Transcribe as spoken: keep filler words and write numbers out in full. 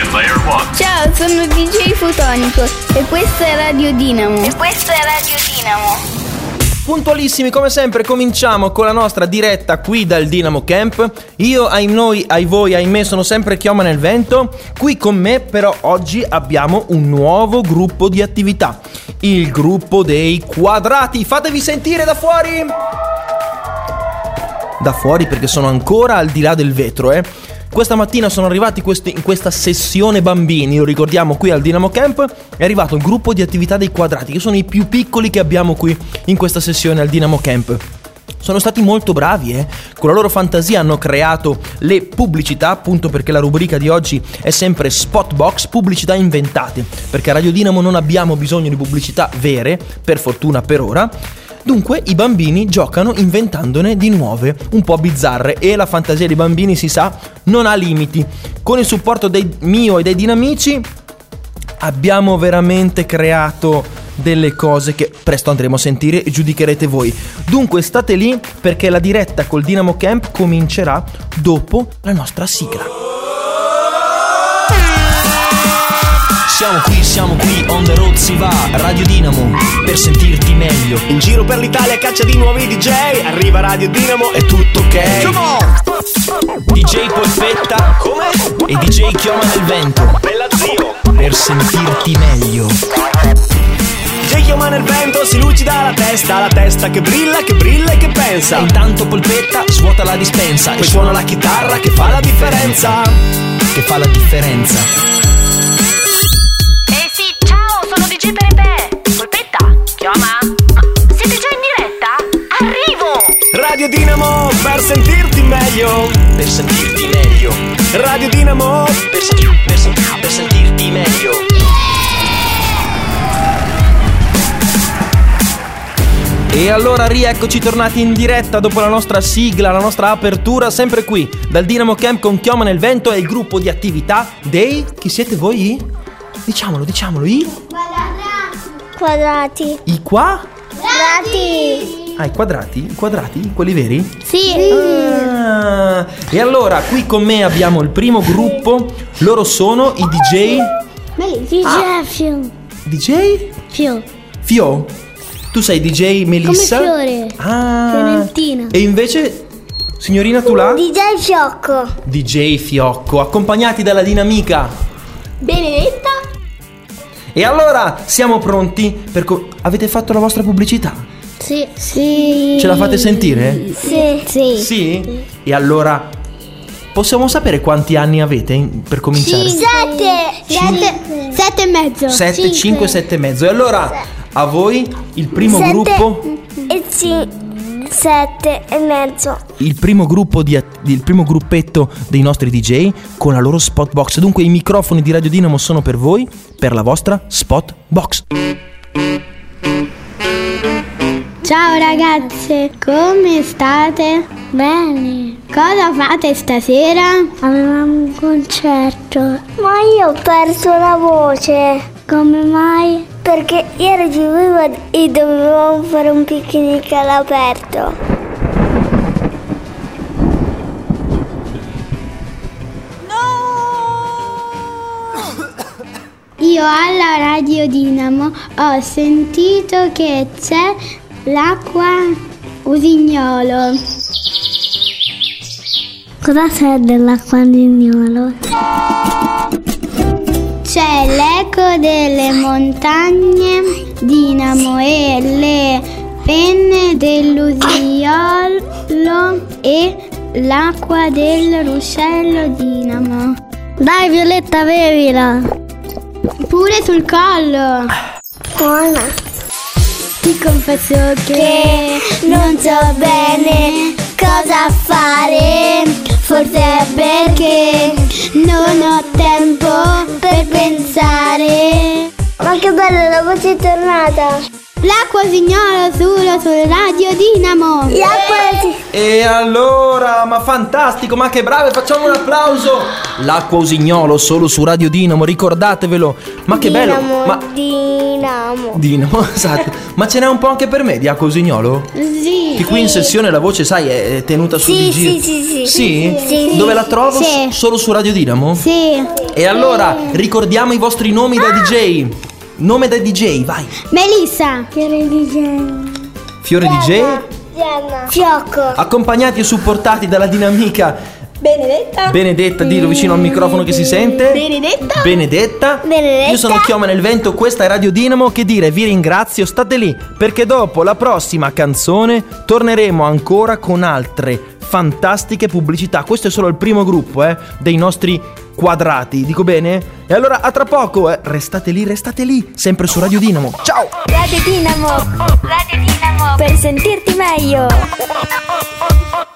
Ciao, sono D J Fotonico e questa è Radio Dinamo. E questa è Radio Dinamo. Puntualissimi come sempre cominciamo con la nostra diretta qui dal Dinamo Camp. Io, ai noi, ai voi, ahimè sono sempre chioma nel vento. Qui con me però oggi abbiamo un nuovo gruppo di attività. Il gruppo dei quadrati. Fatevi sentire da fuori. Da fuori perché sono ancora al di là del vetro, eh. Questa mattina sono arrivati questi, in questa sessione bambini, lo ricordiamo qui al Dinamo Camp, è arrivato il gruppo di attività dei quadrati, che sono i più piccoli che abbiamo qui in questa sessione al Dinamo Camp. Sono stati molto bravi, eh? Con la loro fantasia hanno creato le pubblicità, appunto perché la rubrica di oggi è sempre Spot Box, pubblicità inventate, perché a Radio Dinamo non abbiamo bisogno di pubblicità vere, per fortuna per ora. Dunque i bambini giocano inventandone di nuove, un po' bizzarre, e la fantasia dei bambini, si sa, non ha limiti. Con il supporto dei mio e dei dinamici abbiamo veramente creato delle cose che presto andremo a sentire e giudicherete voi. Dunque state lì perché la diretta col Dinamo Camp comincerà dopo la nostra sigla. Siamo qui, siamo qui, on the road si va, Radio Dinamo, per sentirti meglio. In giro per l'Italia caccia di nuovi D J, arriva Radio Dinamo e tutto ok. Come on! D J Polpetta, come? E D J Chioma nel vento, bella zio, per sentirti meglio. D J Chioma nel vento si lucida la testa, la testa che brilla, che brilla e che pensa. E intanto Polpetta svuota la dispensa e suona la chitarra che fa la differenza. Che fa la differenza. D J Pepe, Polpetta, Chioma, ma siete già in diretta? Arrivo! Radio Dinamo per sentirti meglio. Per sentirti meglio. Radio Dinamo per, senti- per, senti- per sentirti meglio. E allora rieccoci tornati in diretta dopo la nostra sigla, la nostra apertura, sempre qui dal Dinamo Camp con Chioma nel vento e il gruppo di attività dei... Chi siete voi? Diciamolo, diciamolo, i... Quadrati. I qua? Quadrati. Ah, i quadrati? I quadrati? Quelli veri? Sì. Ah, e allora, qui con me abbiamo il primo gruppo. Loro sono i D J... D J ah. Fio. D J? Fio. Fio? Tu sei D J Melissa? Come Fiore. Ah. Fiorentina. E invece, signorina Tulà? D J Fiocco. D J Fiocco, accompagnati dalla dinamica Benedetta. E allora siamo pronti per co- avete fatto la vostra pubblicità? Sì. Sì. Ce la fate sentire? Sì. Sì. Sì? Sì. E allora possiamo sapere quanti anni avete in- per cominciare? Sette. Sette. Sette e mezzo. Sette, cinque, sette e mezzo. E allora a voi il primo Sette gruppo e sì. Sette e mezzo. Il primo gruppo di il primo gruppetto dei nostri D J con la loro spot box. Dunque i microfoni di Radio Dinamo sono per voi, per la vostra spot box. Ciao ragazze, come state? Bene. Cosa fate stasera? Avevamo un concerto. Ma io ho perso la voce. Come mai? Perché ieri pioveva e dovevamo fare un picnic all'aperto. Io alla Radio Dinamo ho sentito che c'è l'acqua usignolo. Cosa c'è dell'acqua usignolo? C'è l'eco delle montagne Dinamo e le penne dell'usignolo e l'acqua del ruscello Dinamo. Dai Violetta, bevila! Pure sul collo. Buona. Ti confesso che non so bene cosa fare. Forse è perché non ho tempo per pensare. Ma che bella, la voce è tornata. L'acqua usignolo solo su Radio Dinamo. L'acqua. E allora, ma fantastico, ma che brave, facciamo un applauso. L'acqua usignolo solo su Radio Dinamo, ricordatevelo. Ma che bello. Dinamo, ma Dinamo. Dinamo. Dinamo, esatto. Ma ce n'è un po' anche per me di A Cosignolo? Sì. Che qui in sessione la voce, sai, è tenuta su Sì, di giro. sì, sì, sì. Sì? Sì. Dove la trovo? Sì. S- Solo su Radio Dinamo? Sì. E allora, ricordiamo i vostri nomi da D J. Nome da D J, vai. Melissa. Fiore di Genio. Fiore D J, Gianna. Fiocco. accompagnati e supportati dalla dinamica Benedetta. Benedetta, dillo vicino al microfono che si sente. Benedetta. Benedetta. Benedetta. Io sono Chioma nel Vento, questa è Radio Dinamo. Che dire, vi ringrazio, state lì, perché dopo la prossima canzone torneremo ancora con altre fantastiche pubblicità. Questo è solo il primo gruppo, eh, dei nostri quadrati, dico bene? E allora a tra poco, eh. Restate lì, restate lì, sempre su Radio Dinamo. Ciao! Radio Dinamo. Radio Dinamo. Per sentirti meglio.